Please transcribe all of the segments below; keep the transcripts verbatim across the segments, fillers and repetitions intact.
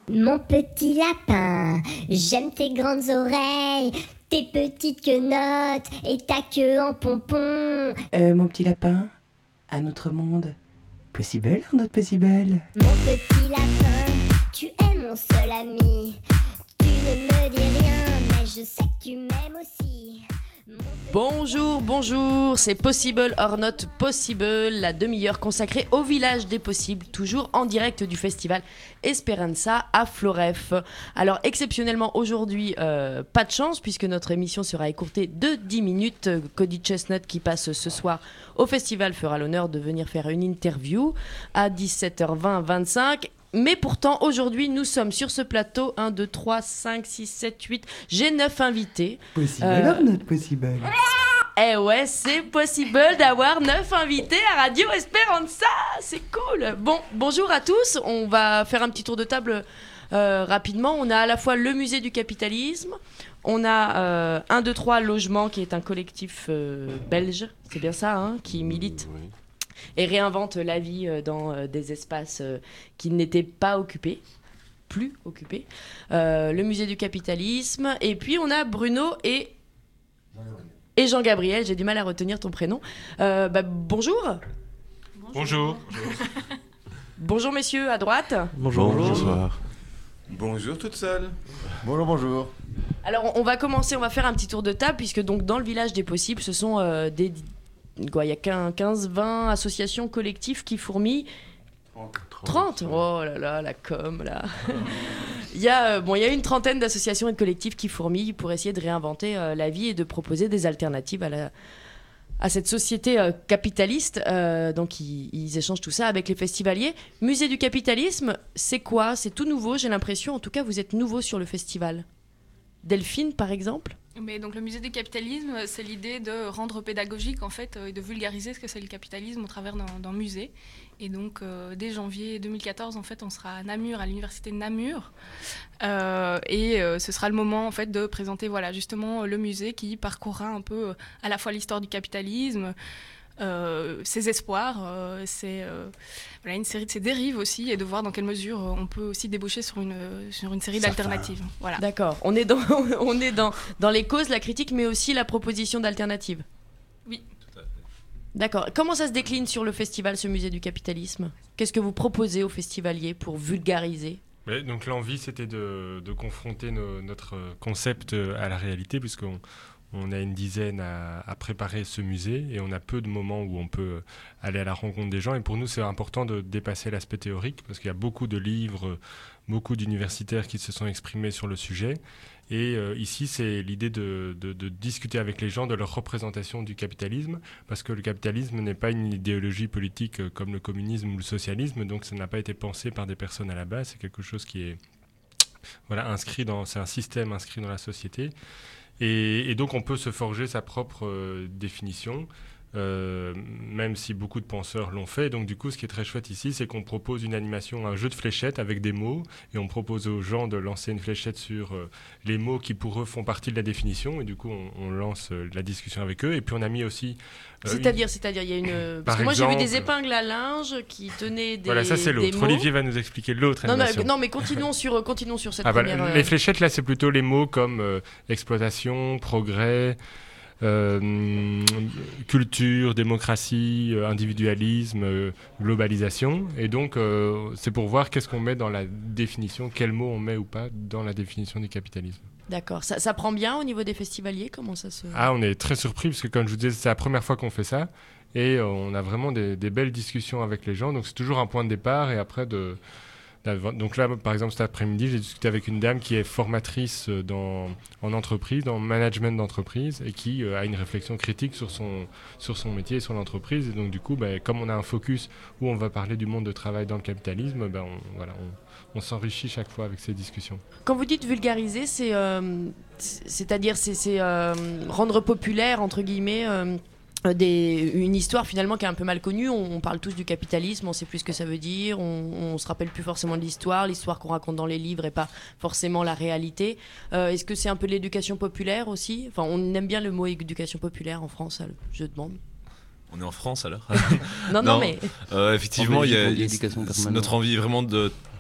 Mon petit lapin, j'aime tes grandes oreilles, tes petites quenottes et ta queue en pompon. Euh, mon petit lapin, un autre monde. Possible, notre possible. Mon petit lapin, tu es mon seul ami. Tu ne me dis rien, mais je sais que tu m'aimes aussi. Bonjour, bonjour, c'est Possible or Not Possible, la demi-heure consacrée au village des possibles, toujours en direct du festival Esperanza à Floref. Alors exceptionnellement aujourd'hui, euh, pas de chance puisque notre émission sera écourtée de dix minutes. Cody Chestnut qui passe ce soir au festival fera l'honneur de venir faire une interview à dix-sept heures vingt vingt-cinq. Mais pourtant, aujourd'hui, nous sommes sur ce plateau. un, deux, trois, cinq, six, sept, huit. J'ai neuf invités. Possible Euh, or not possible. Eh ouais, c'est possible d'avoir neuf invités à Radio Esperanza. C'est cool. Bon, bonjour à tous. On va faire un petit tour de table euh, rapidement. On a à la fois le Musée du Capitalisme. On a euh, un, deux, trois Logement, qui est un collectif euh, belge. C'est bien ça, hein, qui milite. Oui. Et réinvente la vie euh, dans euh, des espaces euh, qui n'étaient pas occupés, plus occupés. Euh, le musée du capitalisme. Et puis on a Bruno et, et Jean-Gabriel. J'ai du mal à retenir ton prénom. Euh, bah, bonjour. Bonjour. Bonjour messieurs, à droite. Bonjour. Bonsoir. Bonjour toute seule. Bonjour, bonjour. Alors on va commencer, on va faire un petit tour de table, puisque donc dans le village des possibles, ce sont euh, des... Quoi, il y a quinze vingt associations collectives qui fourmillent. trente Oh là là, la com, là. il, y a, euh, bon, il y a une trentaine d'associations et de collectifs qui fourmillent pour essayer de réinventer euh, la vie et de proposer des alternatives à, la, à cette société euh, capitaliste. Euh, donc, ils, ils échangent tout ça avec les festivaliers. Musée du capitalisme, c'est quoi ? C'est tout nouveau, j'ai l'impression. En tout cas, vous êtes nouveau sur le festival. Delphine, par exemple ? Mais donc le musée du capitalisme, c'est l'idée de rendre pédagogique en fait et de vulgariser ce que c'est le capitalisme au travers d'un, d'un musée. Et donc euh, dès janvier deux mille quatorze, en fait, on sera à Namur, à l'université de Namur, euh, et euh, ce sera le moment en fait de présenter voilà justement le musée qui parcourra un peu à la fois l'histoire du capitalisme. Euh, ses espoirs, euh, c'est euh, voilà, une série de ses dérives aussi, et de voir dans quelle mesure on peut aussi déboucher sur une, sur une série Ça d'alternatives. Voilà. D'accord. On est, dans, on est dans, dans les causes, la critique, mais aussi la proposition d'alternatives. Oui. D'accord. Comment ça se décline sur le festival, ce musée du capitalisme ? Qu'est-ce que vous proposez aux festivaliers pour vulgariser ? Ouais, donc l'envie, c'était de, de confronter nos, notre concept à la réalité, puisqu'on on a une dizaine à, à préparer ce musée et on a peu de moments où on peut aller à la rencontre des gens. Et pour nous, c'est important de dépasser l'aspect théorique parce qu'il y a beaucoup de livres, beaucoup d'universitaires qui se sont exprimés sur le sujet. Et euh, ici, c'est l'idée de, de, de discuter avec les gens de leur représentation du capitalisme, parce que le capitalisme n'est pas une idéologie politique euh, comme le communisme ou le socialisme, donc ça n'a pas été pensé par des personnes à la base. C'est quelque chose qui est voilà, inscrit dans, c'est un système inscrit dans la société. Et, et donc on peut se forger sa propre euh, définition, euh, même si beaucoup de penseurs l'ont fait. Donc du coup, ce qui est très chouette ici, c'est qu'on propose une animation, un jeu de fléchettes avec des mots, et on propose aux gens de lancer une fléchette sur euh, les mots qui pour eux font partie de la définition, et du coup on, on lance euh, la discussion avec eux. Et puis on a mis aussi... Euh, c'est-à-dire, une... c'est-à-dire, il y a une... Parce Par que moi exemple... j'ai vu des épingles à linge qui tenaient des Voilà, ça c'est l'autre. mots. Olivier va nous expliquer l'autre non, animation. Non, mais continuons sur, continuons sur cette ah, première... Bah, euh... les fléchettes, là, c'est plutôt les mots comme euh, exploitation, progrès, euh, culture, démocratie, euh, individualisme, euh, globalisation. Et donc, euh, c'est pour voir qu'est-ce qu'on met dans la définition, quels mots on met ou pas dans la définition du capitalisme. D'accord. Ça, ça prend bien au niveau des festivaliers ? Comment ça se... Ah, on est très surpris, parce que comme je vous disais, c'est la première fois qu'on fait ça. Et euh, on a vraiment des, des belles discussions avec les gens. Donc, c'est toujours un point de départ. Et après, de... Donc là, par exemple, cet après-midi, j'ai discuté avec une dame qui est formatrice dans, en entreprise, dans le management d'entreprise, et qui euh, a une réflexion critique sur son, sur son métier et sur l'entreprise. Et donc, du coup, bah, comme on a un focus où on va parler du monde de travail dans le capitalisme, bah, on, voilà, on, on s'enrichit chaque fois avec ces discussions. Quand vous dites vulgariser, c'est, euh, c'est-à-dire c'est, c'est euh, rendre populaire, entre guillemets... Euh Des, une histoire finalement qui est un peu mal connue. On, on parle tous du capitalisme, on sait plus ce que ça veut dire, on, on se rappelle plus forcément de l'histoire, l'histoire qu'on raconte dans les livres et pas forcément la réalité. Euh, est-ce que c'est un peu de l'éducation populaire aussi ? Enfin, on aime bien le mot éducation populaire en France, je demande. On est en France alors. non, non, non, mais euh, effectivement, il y a, l'éducation notre envie vraiment de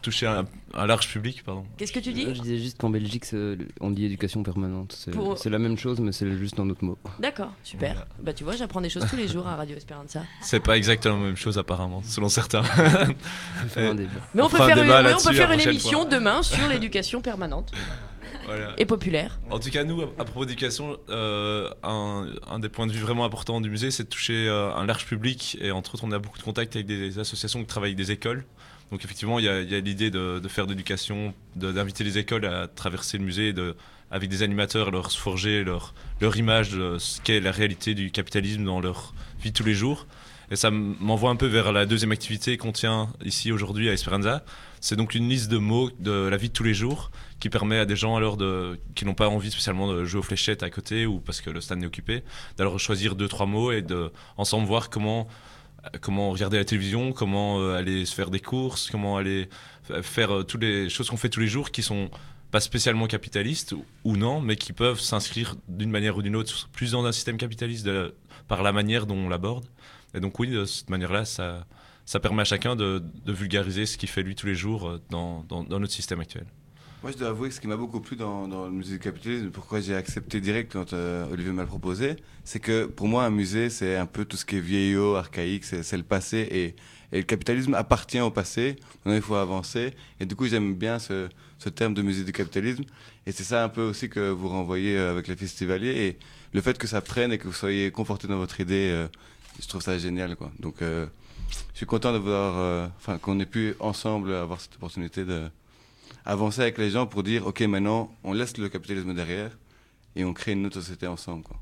toucher un, un large public, pardon. Qu'est-ce que tu dis ? Je disais juste qu'en Belgique, c'est- on dit éducation permanente. C'est Pour- c'est la même chose, mais c'est juste un autre mot. D'accord, super. Voilà. Bah tu vois, j'apprends des choses tous les jours à Radio Esperanza. C'est pas exactement la même chose apparemment, selon certains. On peut faire un débat. Mais on, On peut fera un faire, une, débat ouais, on là-dessus peut faire la une prochaine émission fois. demain sur l'éducation permanente Voilà. et populaire. En tout cas, nous, à, à propos d'éducation, euh, un, un des points de vue vraiment importants du musée, c'est de toucher euh, un large public. Et entre autres, on a beaucoup de contacts avec des associations qui travaillent avec des écoles. Donc effectivement, il y a, il y a l'idée de, de faire de l'éducation, de- d'inviter les écoles à traverser le musée, de, avec des animateurs, leur forger leur, leur image de ce qu'est la réalité du capitalisme dans leur vie de tous les jours. Et ça m'envoie un peu vers la deuxième activité qu'on tient ici aujourd'hui à Esperanza. C'est donc une liste de mots de la vie de tous les jours qui permet à des gens alors de, qui n'ont pas envie spécialement de jouer aux fléchettes à côté ou parce que le stand est occupé, d'aller choisir deux, trois mots et de ensemble voir comment, comment regarder la télévision, comment euh, aller se faire des courses, comment aller f- faire euh, toutes les choses qu'on fait tous les jours qui sont pas spécialement capitalistes ou, ou non, mais qui peuvent s'inscrire d'une manière ou d'une autre plus dans un système capitaliste de- par la manière dont on l'aborde. Et donc oui, de cette manière-là, ça, ça permet à chacun de, de vulgariser ce qu'il fait lui tous les jours euh, dans, dans, dans notre système actuel. Moi, je dois avouer que ce qui m'a beaucoup plu dans, dans le musée du capitalisme, pourquoi j'ai accepté direct quand euh, Olivier m'a le proposé, c'est que pour moi, un musée, c'est un peu tout ce qui est vieillot, archaïque, c'est, c'est le passé. Et, et le capitalisme appartient au passé. Maintenant, il faut avancer. Et du coup, j'aime bien ce, ce terme de musée du capitalisme. Et c'est ça un peu aussi que vous renvoyez euh, avec les festivaliers. Et le fait que ça prenne et que vous soyez conforté dans votre idée, euh, je trouve ça génial, quoi. Donc, euh, je suis content de voir, euh, enfin, qu'on ait pu ensemble avoir cette opportunité de avancer avec les gens pour dire, ok, maintenant, on laisse le capitalisme derrière et on crée une autre société ensemble, quoi.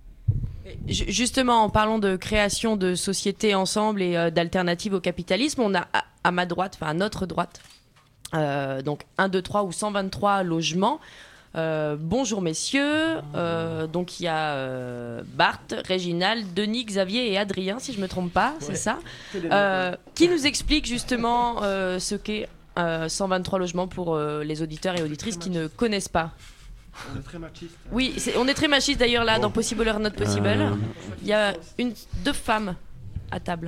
Ju- Justement, en parlant de création de sociétés ensemble et euh, d'alternatives au capitalisme, on a à, à ma droite, enfin à notre droite, euh, donc un, deux, trois ou cent vingt-trois logements. Euh, bonjour messieurs, euh, donc il y a euh, Bart, Réginald, Denis, Xavier et Adrien, si je me trompe pas, c'est ça, euh, qui nous explique justement euh, ce qu'est euh, cent vingt-trois logements pour euh, les auditeurs et auditrices qui ne connaissent pas. On est très machiste. Oui, c'est- on est très machiste d'ailleurs là Bon. dans Possible or Not Possible. Euh, Il y a une, deux femmes à table.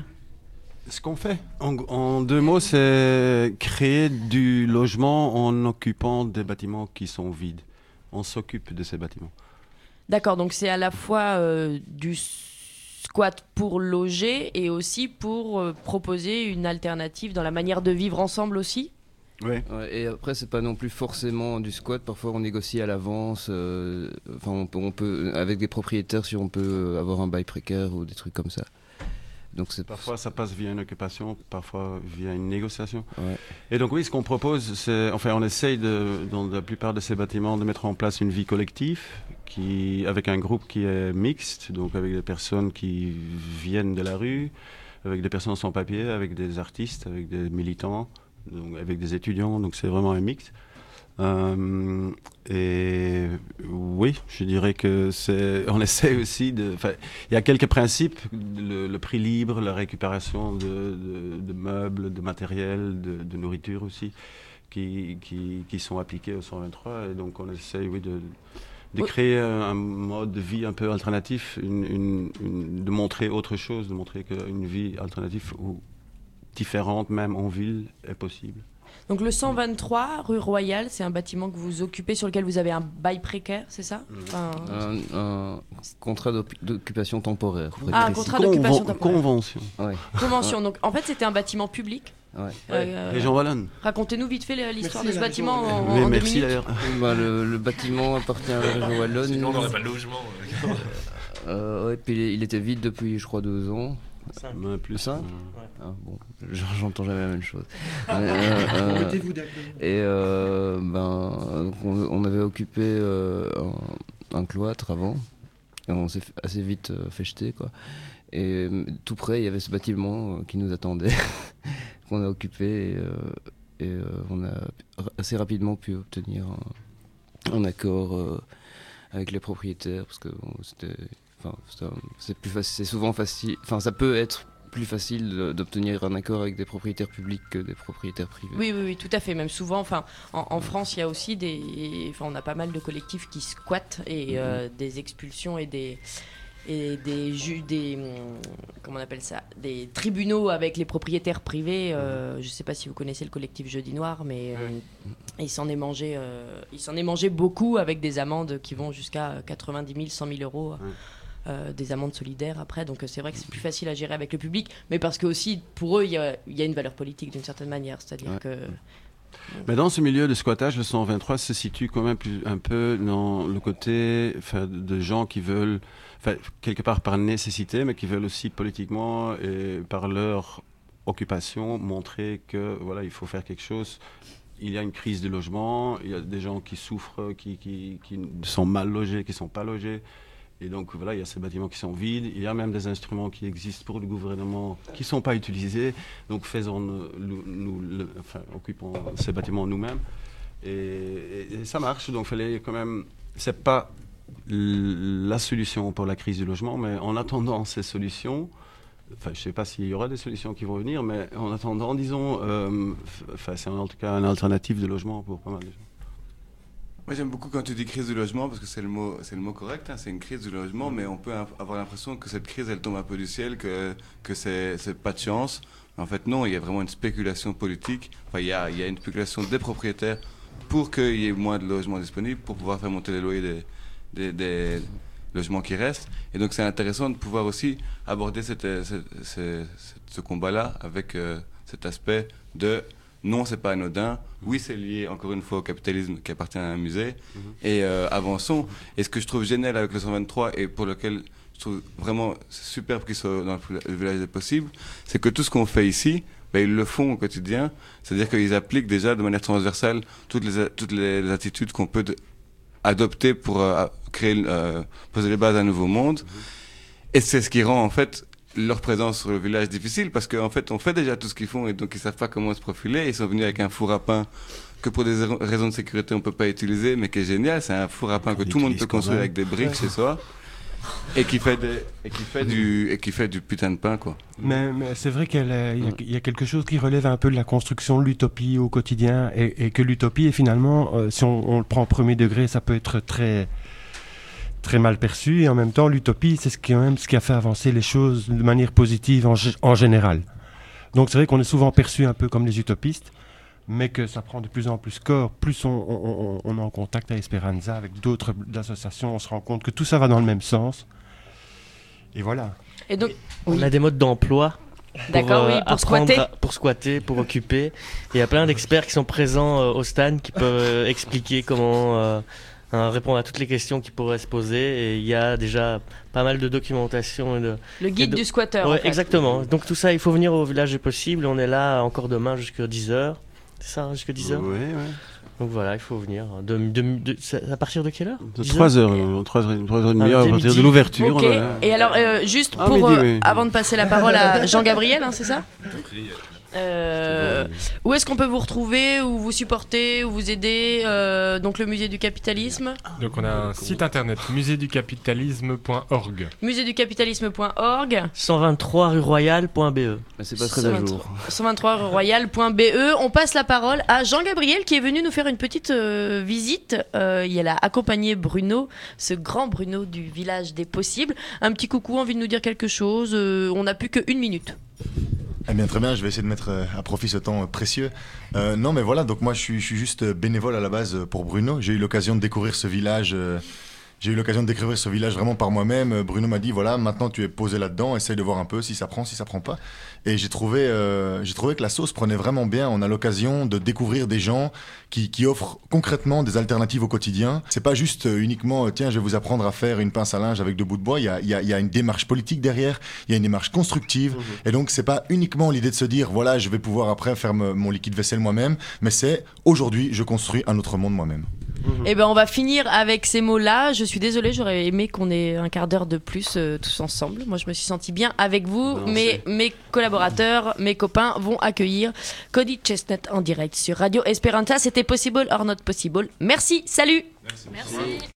Ce qu'on fait, en, en deux mots, c'est créer du logement en occupant des bâtiments qui sont vides. On s'occupe de ces bâtiments. D'accord, donc c'est à la fois euh, du squat pour loger et aussi pour euh, proposer une alternative dans la manière de vivre ensemble aussi. Oui. Ouais, et après, c'est pas non plus forcément du squat. Parfois, on négocie à l'avance. euh, Enfin, on peut, on peut, avec des propriétaires, si on peut avoir un bail précaire ou des trucs comme ça. Donc c'est Parfois, ça passe via une occupation, parfois via une négociation. Ouais. Et donc, oui, ce qu'on propose, c'est, enfin, on essaye de, dans la plupart de ces bâtiments de mettre en place une vie collective qui, avec un groupe qui est mixte, donc avec des personnes qui viennent de la rue, avec des personnes sans papier, avec des artistes, avec des militants, donc avec des étudiants. Donc, c'est vraiment un mix. Euh, et oui, je dirais que c'est. On essaie aussi de. Enfin, il y a quelques principes le, le prix libre, la récupération de, de, de meubles, de matériel, de, de nourriture aussi, qui, qui, qui sont appliqués au cent vingt-trois. Et donc, on essaie, oui, de, de Oui. créer un, un mode de vie un peu alternatif, une, une, une- de montrer autre chose, de montrer qu'une vie alternative ou différente, même en ville, est possible. Donc le cent vingt-trois rue Royale, c'est un bâtiment que vous occupez sur lequel vous avez un bail précaire, c'est ça? Enfin, un, un contrat d'oc- d'occupation temporaire. pour être Ah, un précis. contrat d'occupation Conven- temporaire. Convention. Ouais. Convention. Donc en fait, c'était un bâtiment public. Ouais. Euh, Région Wallonne. Racontez-nous vite fait l'histoire Merci, de ce la bâtiment région en, Wallonne. en Oui, deux merci, minutes. d'ailleurs. Bah, le, le bâtiment appartient à la région Wallonne. Sinon, on n'aurait pas de logement. Euh, ouais, puis il, est- il était vide depuis, je crois, deux ans. Ouais, plus ça. euh, Ah, bon, j'entends jamais la même chose. Mais, euh, euh, Mettez-vous d'accord. Et euh, ben, on, on avait occupé euh, un, un cloître avant. Et on s'est f- assez vite euh, fait jeter, quoi. Et euh, tout près, il y avait ce bâtiment euh, qui nous attendait, qu'on a occupé. Et, euh, et euh, on a r- assez rapidement pu obtenir un, un accord euh, avec les propriétaires, parce que bon, c'était, enfin, c'est un- c'est plus facile, c'est souvent facile. Enfin, ça peut être plus facile de- d'obtenir un accord avec des propriétaires publics que des propriétaires privés. Oui, oui, oui, tout à fait. Même souvent, enfin, en, en France, il y a aussi des, enfin, on a pas mal de collectifs qui squattent et euh, des expulsions et des et des, ju- des comment on appelle ça, des tribunaux avec les propriétaires privés. Euh, je ne sais pas si vous connaissez le collectif Jeudi Noir, mais euh, il s'en est mangé, euh, il s'en est mangé beaucoup avec des amendes qui vont jusqu'à quatre-vingt-dix mille, cent mille euros. Ouais. Euh, des amendes solidaires après, donc euh, c'est vrai que c'est plus facile à gérer avec le public, mais parce que aussi pour eux il y a, y a une valeur politique d'une certaine manière, c'est-à-dire ouais. que mais dans ce milieu de squattage, le cent vingt-trois se situe quand même plus, un peu dans le côté de gens qui veulent, quelque part par nécessité, mais qui veulent aussi politiquement et par leur occupation montrer que voilà, il faut faire quelque chose. Il y a une crise du logement, il y a des gens qui souffrent, qui, qui, qui sont mal logés, qui ne sont pas logés. Et donc voilà, il y a ces bâtiments qui sont vides, il y a même des instruments qui existent pour le gouvernement qui ne sont pas utilisés. Donc faisons nous, nous le, enfin, occupons ces bâtiments nous-mêmes. Et, et, et ça marche, donc fallait quand même. C'est pas la solution pour la crise du logement, mais en attendant ces solutions, enfin je ne sais pas s'il y aura des solutions qui vont venir, mais en attendant, disons, euh, enfin, c'est en tout cas une alternative de logement pour pas mal de gens. Moi j'aime beaucoup quand tu dis crise du logement parce que c'est le mot, c'est le mot correct, hein, c'est une crise du logement, mais on peut avoir l'impression que cette crise elle tombe un peu du ciel, que, que c'est, c'est pas de chance. En fait non, il y a vraiment une spéculation politique, enfin il y a, il y a une spéculation des propriétaires pour qu'il y ait moins de logements disponibles, pour pouvoir faire monter les loyers des, des, des logements qui restent. Et donc c'est intéressant de pouvoir aussi aborder cette, cette, cette, ce combat-là avec euh, cet aspect de... Non, c'est pas anodin. Oui, c'est lié encore une fois au capitalisme qui appartient à un musée. Mm-hmm. Et euh, avançons. Et ce que je trouve génial avec le cent vingt-trois et pour lequel je trouve vraiment superbe qu'il soit dans le village des possibles, c'est que tout ce qu'on fait ici, ben, ils le font au quotidien. C'est-à-dire qu'ils appliquent déjà de manière transversale toutes les, toutes les attitudes qu'on peut de, adopter pour euh, créer, euh, poser les bases d'un nouveau monde. Mm-hmm. Et c'est ce qui rend en fait leur présence sur le village difficile parce qu'en fait on fait déjà tout ce qu'ils font et donc ils savent pas comment se profiler. Ils sont venus avec un four à pain que pour des raisons de sécurité on peut pas utiliser mais qui est génial. C'est un four à pain que tout le monde peut construire avec des briques chez soi et qui fait des et qui fait du et qui fait du putain de pain quoi. Mais, mais c'est vrai qu'il y a, il y a quelque chose qui relève un peu de la construction de l'utopie au quotidien et, et que l'utopie est finalement euh, si on, on le prend au premier degré ça peut être très très mal perçu et en même temps l'utopie c'est ce qui, quand même, ce qui a fait avancer les choses de manière positive en, en général. Donc c'est vrai qu'on est souvent perçu un peu comme les utopistes mais que ça prend de plus en plus corps, plus on, on, on est en contact avec Esperanza, avec d'autres associations, on se rend compte que tout ça va dans le même sens et voilà. Et donc, on oui. a des modes d'emploi pour, D'accord, oui, pour squatter. À, pour squatter, pour occuper. Et il y a plein d'experts qui sont présents euh, au stand qui peuvent euh, expliquer comment euh, hein, répondre à toutes les questions qui pourraient se poser. Et il y a déjà pas mal de documentation. Et de, Le guide de... du squatter. Ouais, en fait. Exactement. Donc tout ça, il faut venir au village des possibles. On est là encore demain jusqu'à dix heures. C'est ça, jusqu'à dix heures. Oui, oui. Donc voilà, il faut venir. De, de, de, de, à partir de quelle heure? De trois heures, trois heures trente ah, à partir de l'ouverture. Okay. Et alors, euh, juste ah, pour, midi, euh, oui. avant de passer la parole à Jean-Gabriel, hein, c'est ça? Euh, où est-ce qu'on peut vous retrouver, ou vous supporter, ou vous aider euh, donc le musée du capitalisme. Donc on a un site internet musée du capitalisme point org. musée du capitalisme point org. cent vingt-trois rue Royale point B E. Bah, c'est pas très à jour. cent vingt-trois rue Royale point B E. On passe la parole à Jean-Gabriel qui est venu nous faire une petite euh, visite. Euh, il a accompagné Bruno, ce grand Bruno du village des possibles. Un petit coucou, envie de nous dire quelque chose. Euh, on n'a plus qu'une minute. Eh bien, très bien, je vais essayer de mettre à profit ce temps précieux. Euh, non, mais voilà, donc moi je suis, je suis juste bénévole à la base pour Bruno. J'ai eu l'occasion de découvrir ce village. Euh, j'ai eu l'occasion de découvrir ce village vraiment par moi-même. Bruno m'a dit voilà, maintenant tu es posé là-dedans, essaye de voir un peu si ça prend, si ça prend pas. Et j'ai trouvé, euh, j'ai trouvé que la sauce prenait vraiment bien. On a l'occasion de découvrir des gens qui, qui offrent concrètement des alternatives au quotidien. C'est pas juste uniquement tiens, je vais vous apprendre à faire une pince à linge avec deux bouts de bois. Il y a, il y a, il y a une démarche politique derrière. Il y a une démarche constructive. Mmh. Et donc c'est pas uniquement l'idée de se dire voilà, je vais pouvoir après faire me, mon liquide vaisselle moi-même, mais c'est aujourd'hui je construis un autre monde moi-même. Et eh ben on va finir avec ces mots-là. Je suis désolée, j'aurais aimé qu'on ait un quart d'heure de plus euh, tous ensemble. Moi, je me suis sentie bien avec vous. Non, mais c'est... mes collaborateurs, mes copains vont accueillir Cody Chestnut en direct sur Radio Esperanza. C'était Possible or Not Possible. Merci, salut. Merci. Merci.